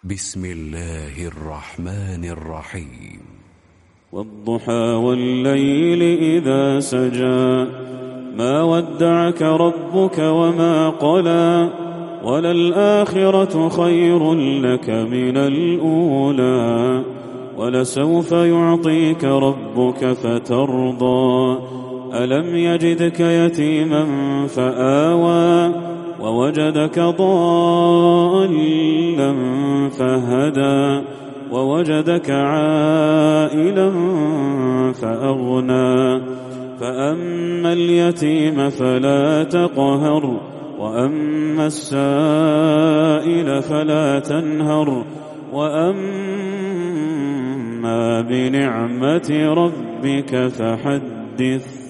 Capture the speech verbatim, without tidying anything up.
بسم الله الرحمن الرحيم. والضحى والليل إذا سجى ما ودعك ربك وما قلى وللآخرة خير لك من الأولى ولسوف يعطيك ربك فترضى ألم يجدك يتيما فآوى ووجدك ضالا فهدى ووجدك عائلا فأغنى فأما اليتيم فلا تقهر وأما السائل فلا تنهر وأما بنعمة ربك فحدث.